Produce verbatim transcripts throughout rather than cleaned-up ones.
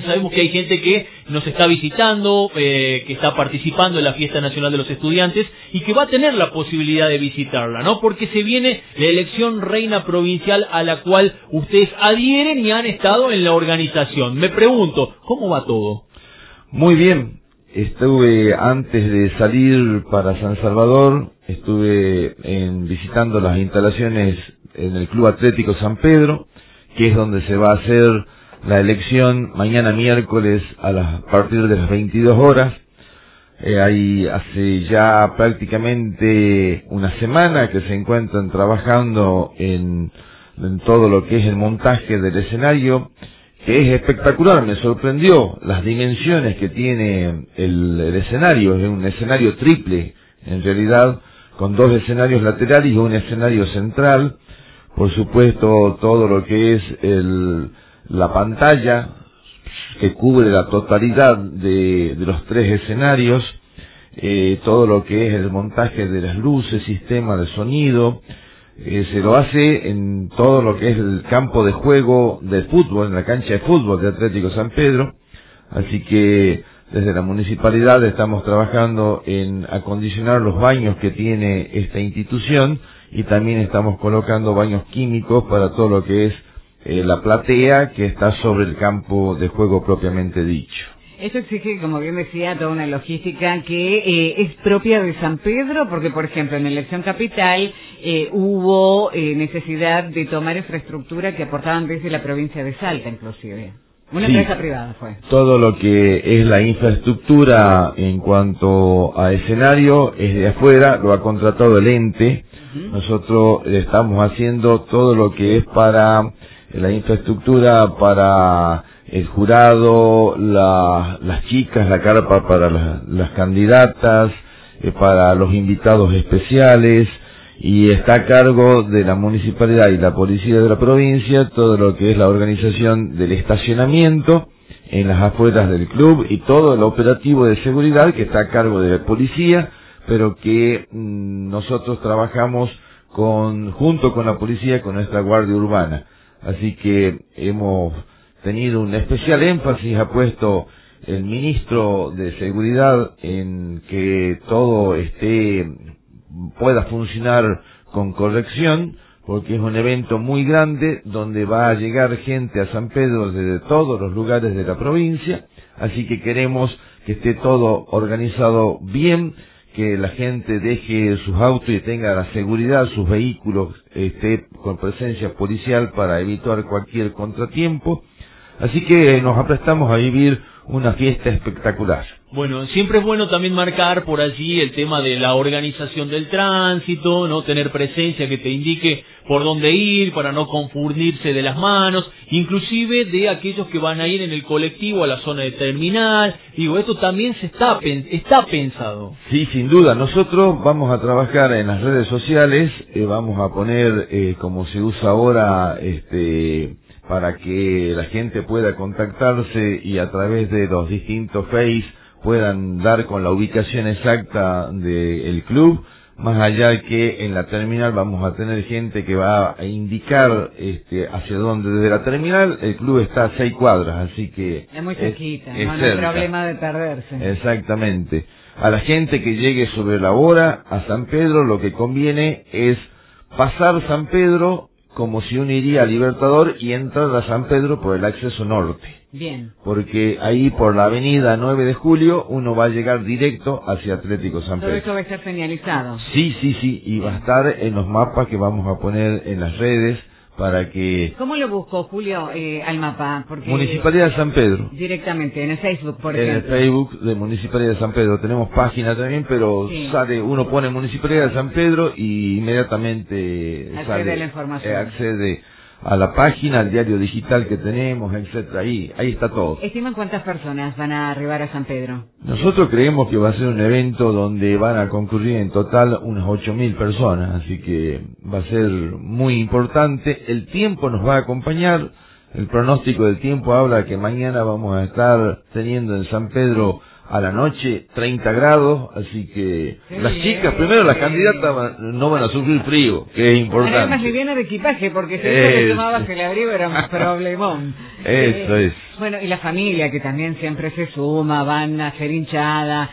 sabemos que hay gente que nos está visitando, eh, que está participando en la Fiesta Nacional de los Estudiantes y que va a tener la posibilidad de visitarla, ¿no? Porque se viene la elección reina provincial a la cual ustedes adhieren y han estado en la organización. Me pregunto, ¿cómo va todo? Muy bien. Estuve, antes de salir para San Salvador, estuve en, visitando las instalaciones en el Club Atlético San Pedro, que es donde se va a hacer la elección mañana miércoles a, las, a partir de las veintidós horas. Eh, ahí hace ya prácticamente una semana que se encuentran trabajando en, en todo lo que es el montaje del escenario, que es espectacular. Me sorprendió las dimensiones que tiene el, el escenario. Es un escenario triple, en realidad, con dos escenarios laterales y un escenario central. Por supuesto, todo lo que es el, la pantalla, que cubre la totalidad de, de los tres escenarios, eh, todo lo que es el montaje de las luces, sistema de sonido. Eh, se lo hace en todo lo que es el campo de juego de fútbol, en la cancha de fútbol de Atlético San Pedro. Así que desde la municipalidad estamos trabajando en acondicionar los baños que tiene esta institución y también estamos colocando baños químicos para todo lo que es eh, la platea que está sobre el campo de juego propiamente dicho. Esto exige, como bien decía, toda una logística que eh, es propia de San Pedro, porque, por ejemplo, en la elección capital eh, hubo eh, necesidad de tomar infraestructura que aportaban desde la provincia de Salta, inclusive. Una sí, empresa privada fue. Todo lo que es la infraestructura en cuanto a escenario es de afuera, lo ha contratado el ente. Uh-huh. Nosotros estamos haciendo todo lo que es para la infraestructura, para el jurado, la, las chicas, la carpa para la, las candidatas, eh, para los invitados especiales, y está a cargo de la municipalidad y la policía de la provincia todo lo que es la organización del estacionamiento en las afueras del club y todo el operativo de seguridad que está a cargo de la policía, pero que mmm, nosotros trabajamos con, junto con la policía, con nuestra guardia urbana. Así que hemos tenido un especial énfasis, ha puesto el ministro de Seguridad en que todo esté, pueda funcionar con corrección, porque es un evento muy grande donde va a llegar gente a San Pedro desde todos los lugares de la provincia, así que queremos que esté todo organizado bien, que la gente deje sus autos y tenga la seguridad, sus vehículos esté con presencia policial para evitar cualquier contratiempo. Así que nos aprestamos a vivir una fiesta espectacular. Bueno, siempre es bueno también marcar por allí el tema de la organización del tránsito, no tener presencia que te indique por dónde ir para no confundirse de las manos, inclusive de aquellos que van a ir en el colectivo a la zona de terminal. Digo, esto también se está está pensado. Sí, sin duda. Nosotros vamos a trabajar en las redes sociales, eh, vamos a poner eh, como se usa ahora, este para que la gente pueda contactarse y a través de los distintos Face puedan dar con la ubicación exacta del club, más allá que en la terminal vamos a tener gente que va a indicar este hacia dónde. Desde la terminal el club está a seis cuadras, así que es muy cerquita, es, es no, no hay problema de perderse. Exactamente. A la gente que llegue sobre la hora a San Pedro, lo que conviene es pasar San Pedro como si uno iría a Libertador y entrar a San Pedro por el acceso norte. Bien. Porque ahí por la avenida nueve de julio uno va a llegar directo hacia Atlético San Pedro. Todo eso va a estar señalizado. Sí, sí, sí, y va a estar en los mapas que vamos a poner en las redes para que... ¿Cómo lo busco, Julio, eh, al mapa? Porque Municipalidad de San Pedro. Directamente, en el Facebook, por en ejemplo. En el Facebook de Municipalidad de San Pedro. Tenemos página también, pero sí. sale, uno pone Municipalidad de San Pedro y inmediatamente accede sale, a la información. Eh, accede a la página, al diario digital que tenemos, etcétera. Ahí, ahí está todo. ¿Estiman cuántas personas van a arribar a San Pedro? Nosotros creemos que va a ser un evento donde van a concurrir en total unas ocho mil personas, así que va a ser muy importante. El tiempo nos va a acompañar. El pronóstico del tiempo habla que mañana vamos a estar teniendo en San Pedro a la noche treinta grados, así que Sí, las chicas, primero las candidatas van- no van a sufrir frío, que es importante. Además liviana de equipaje, porque si Es- eso le tomabas el abrigo era un problemón. Eso Eh, es. Bueno, y la familia que también siempre se suma, van a hacer hinchada.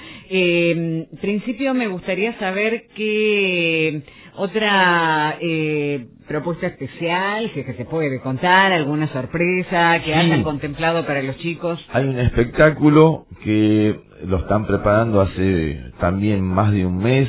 Eh, en principio me gustaría saber qué otra eh, propuesta especial, si es que se puede contar, alguna sorpresa que Sí. hayan contemplado para los chicos. Hay un espectáculo que lo están preparando hace también más de un mes.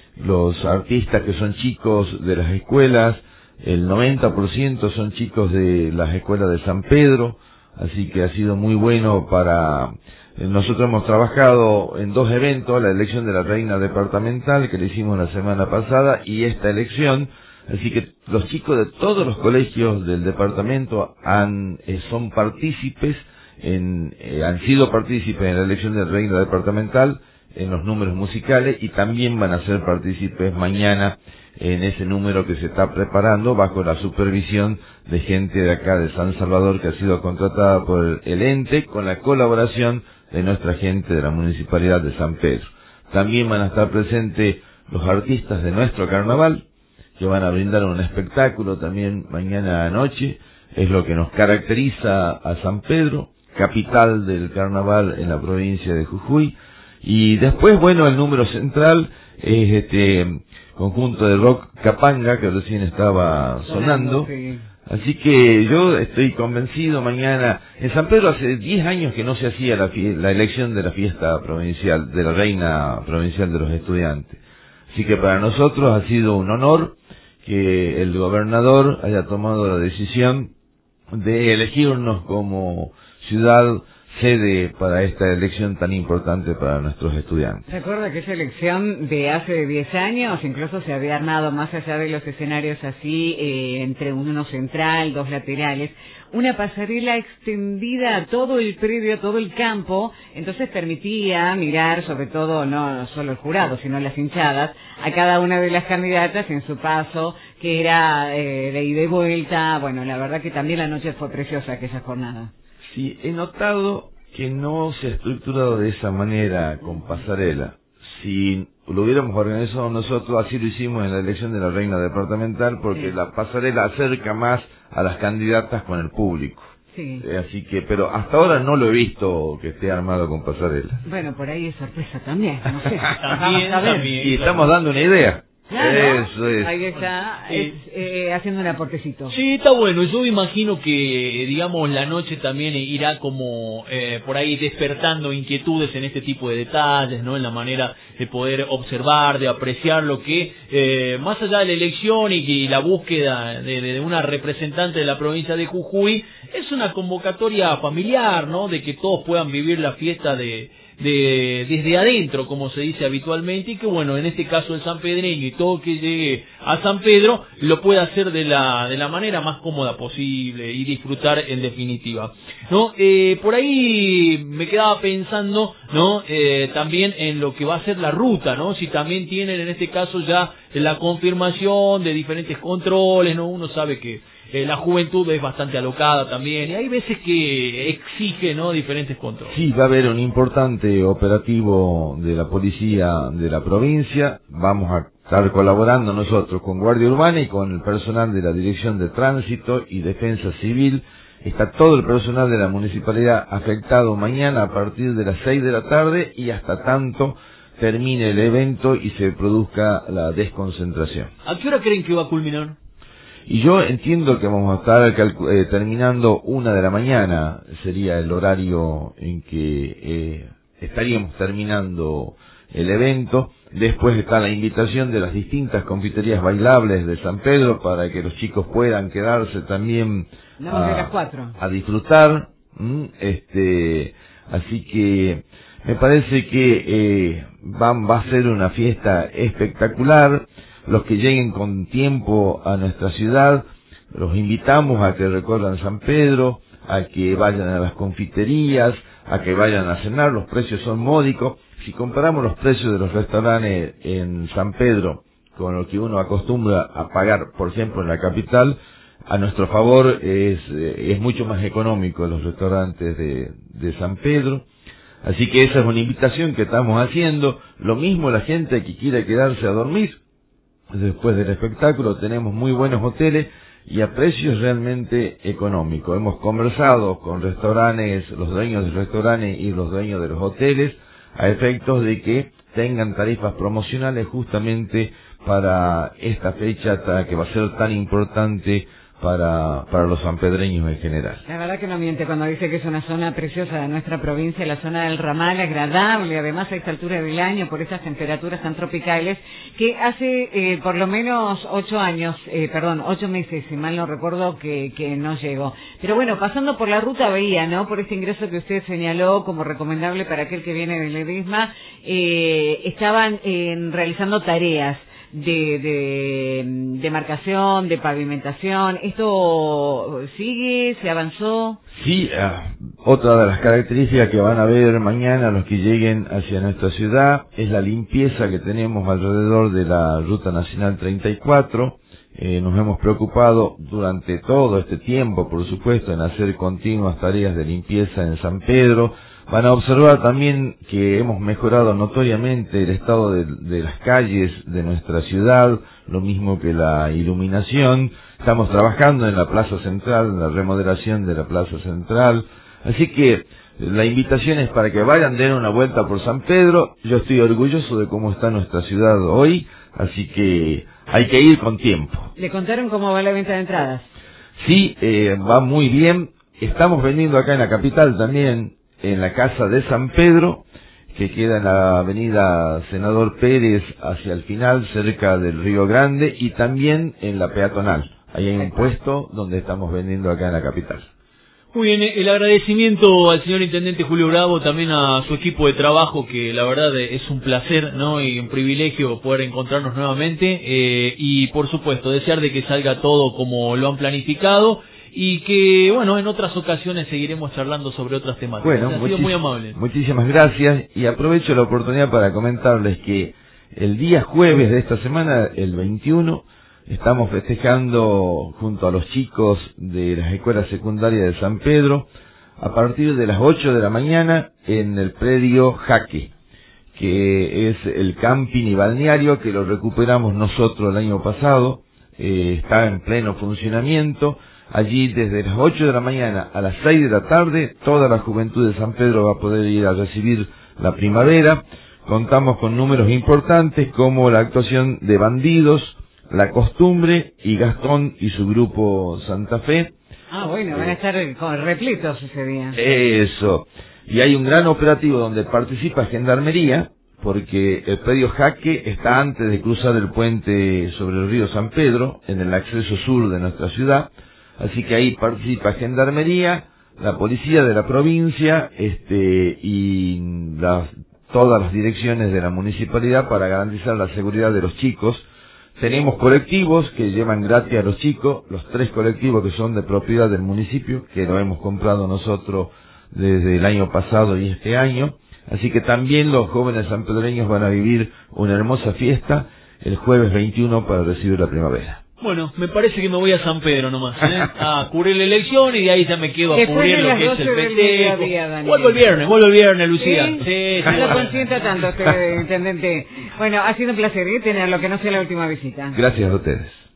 Los artistas que son chicos de las escuelas, el noventa por ciento son chicos de las escuelas de San Pedro, así que ha sido muy bueno para... Nosotros hemos trabajado en dos eventos, la elección de la reina departamental que le hicimos la semana pasada y esta elección, así que los chicos de todos los colegios del departamento han, eh, son partícipes, en, eh, han sido partícipes en la elección de la reina departamental, en los números musicales y también van a ser partícipes mañana en ese número que se está preparando bajo la supervisión de gente de acá de San Salvador que ha sido contratada por el ente con la colaboración de nuestra gente de la Municipalidad de San Pedro. También van a estar presentes los artistas de nuestro carnaval que van a brindar un espectáculo también mañana noche. Es lo que nos caracteriza a San Pedro, capital del carnaval en la provincia de Jujuy. Y después, bueno, el número central es este conjunto de rock Capanga que recién estaba sonando. Sí. Así que yo estoy convencido mañana. En San Pedro hace diez años que no se hacía la, fie- la elección de la fiesta provincial, de la reina provincial de los estudiantes. Así que para nosotros ha sido un honor que el gobernador haya tomado la decisión de elegirnos como ciudad sede para esta elección tan importante para nuestros estudiantes. Recuerda que esa elección de hace diez años incluso se había armado más allá de los escenarios así, eh, entre uno central, dos laterales, una pasarela extendida a todo el predio, a todo el campo, entonces permitía mirar, sobre todo no solo el jurado, sino las hinchadas, a cada una de las candidatas en su paso, que era eh, de ida y vuelta. Bueno, la verdad que también la noche fue preciosa aquella jornada. Sí, he notado que no se ha estructurado de esa manera con pasarela. Si lo hubiéramos organizado nosotros, así lo hicimos en la elección de la reina departamental, porque Sí. la pasarela acerca más a las candidatas con el público. Sí. Eh, así que, pero hasta ahora no lo he visto que esté armado con pasarela. Bueno, por ahí es sorpresa también, no sé. También, Vamos a ver. también. Y estamos dando una idea. Claro, Eso es. ahí está, Sí. es, eh, haciendo un aportecito. Sí, está bueno. Yo me imagino que, digamos, la noche también irá como eh, por ahí despertando inquietudes en este tipo de detalles, ¿no? En la manera de poder observar, de apreciar lo que, eh, más allá de la elección y, y la búsqueda de, de una representante de la provincia de Jujuy, es una convocatoria familiar, ¿no? De que todos puedan vivir la fiesta de... de desde adentro, como se dice habitualmente, y que bueno, en este caso el sanpedreño y todo que llegue a San Pedro lo pueda hacer de la de la manera más cómoda posible y disfrutar en definitiva, ¿no? Eh, por ahí me quedaba pensando, ¿no? Eh, también en lo que va a ser la ruta, ¿no? Si también tienen en este caso ya la confirmación de diferentes controles, ¿no? Uno sabe que Eh, la juventud es bastante alocada también y hay veces que exige, ¿no? Diferentes controles. Sí, va a haber un importante operativo de la policía de la provincia. Vamos a estar colaborando nosotros con Guardia Urbana y con el personal de la Dirección de Tránsito y Defensa Civil. Está todo el personal de la municipalidad afectado mañana a partir de las seis de la tarde y hasta tanto termine el evento y se produzca la desconcentración. ¿A qué hora creen que va a culminar? Y yo entiendo que vamos a estar calcu- eh, terminando una de la mañana, sería el horario en que eh, estaríamos terminando el evento. Después está la invitación de las distintas confiterías bailables de San Pedro para que los chicos puedan quedarse también Vamos de las cuatro. a disfrutar. ¿m? Este, así que me parece que eh, va, va a ser una fiesta espectacular. Los que lleguen con tiempo a nuestra ciudad, los invitamos a que recorran San Pedro, a que vayan a las confiterías, a que vayan a cenar. Los precios son módicos. Si comparamos los precios de los restaurantes en San Pedro con lo que uno acostumbra a pagar, por ejemplo, en la capital, a nuestro favor es, es mucho más económico los restaurantes de, de San Pedro. Así que esa es una invitación que estamos haciendo. Lo mismo la gente que quiera quedarse a dormir después del espectáculo, tenemos muy buenos hoteles y a precios realmente económicos. Hemos conversado con restaurantes, los dueños de restaurantes y los dueños de los hoteles, a efectos de que tengan tarifas promocionales justamente para esta fecha que va a ser tan importante para para los sanpedreños en general. La verdad que no miente cuando dice que es una zona preciosa de nuestra provincia, la zona del Ramal, agradable, además a esta altura del año, por esas temperaturas tan tropicales, que hace eh, por lo menos ocho años, eh, perdón, ocho meses, si mal no recuerdo, que, que no llegó. Pero bueno, pasando por la ruta Bahía, ¿no? Por este ingreso que usted señaló como recomendable para aquel que viene del Ledesma, eh, estaban eh, realizando tareas de, de demarcación, de pavimentación. ¿Esto sigue? ¿Se avanzó? Sí, uh, otra de las características que van a ver mañana los que lleguen hacia nuestra ciudad es la limpieza que tenemos alrededor de la Ruta Nacional treinta y cuatro. Eh, nos hemos preocupado durante todo este tiempo, por supuesto, en hacer continuas tareas de limpieza en San Pedro. Van a observar también que hemos mejorado notoriamente el estado de, de las calles de nuestra ciudad, lo mismo que la iluminación. Estamos trabajando en la Plaza Central, en la remodelación de la Plaza Central. Así que la invitación es para que vayan, den una vuelta por San Pedro. Yo estoy orgulloso de cómo está nuestra ciudad hoy, así que hay que ir con tiempo. ¿Le contaron cómo va la venta de entradas? Sí, eh, va muy bien. Estamos vendiendo acá en la capital también, en la Casa de San Pedro, que queda en la avenida Senador Pérez hacia el final, cerca del Río Grande, y también en la peatonal. Ahí hay un puesto donde estamos vendiendo acá en la capital. Muy bien, el agradecimiento al señor Intendente Julio Bravo, también a su equipo de trabajo, que la verdad es un placer, ¿no? Y un privilegio poder encontrarnos nuevamente, eh, y por supuesto, desear de que salga todo como lo han planificado, y que, bueno, en otras ocasiones seguiremos charlando sobre otras temáticas. Bueno, ha sido muy amable. Muchísimas gracias, y aprovecho la oportunidad para comentarles que el día jueves de esta semana, el veintiuno, estamos festejando junto a los chicos de las escuelas secundarias de San Pedro, a partir de las ocho de la mañana, en el predio Jaque, que es el camping y balneario que lo recuperamos nosotros el año pasado. Eh, está en pleno funcionamiento. Allí desde las ocho de la mañana a las seis de la tarde, toda la juventud de San Pedro va a poder ir a recibir la primavera. Contamos con números importantes como la actuación de Bandidos, La Costumbre y Gastón y su grupo Santa Fe. Ah, bueno, van a estar con repletos ese día. Eso. Y hay un gran operativo donde participa Gendarmería, porque el predio Jaque está antes de cruzar el puente sobre el río San Pedro, en el acceso sur de nuestra ciudad. Así que ahí participa Gendarmería, la policía de la provincia, este, y las, todas las direcciones de la municipalidad para garantizar la seguridad de los chicos. Tenemos colectivos que llevan gratis a los chicos, los tres colectivos que son de propiedad del municipio, que lo hemos comprado nosotros desde el año pasado y este año. Así que también los jóvenes sanpedreños van a vivir una hermosa fiesta el jueves veintiuno para recibir la primavera. Bueno, me parece que me voy a San Pedro nomás, ¿eh? A cubrir la elección y de ahí ya me quedo a cubrir lo que es el festejo. Vuelvo el viernes, vuelvo el viernes, Lucía. Sí, sí, no sí, lo bueno. consienta tanto usted, Intendente. Bueno, ha sido un placer, ¿eh? Tenerlo, que no sea la última visita. Gracias a ustedes.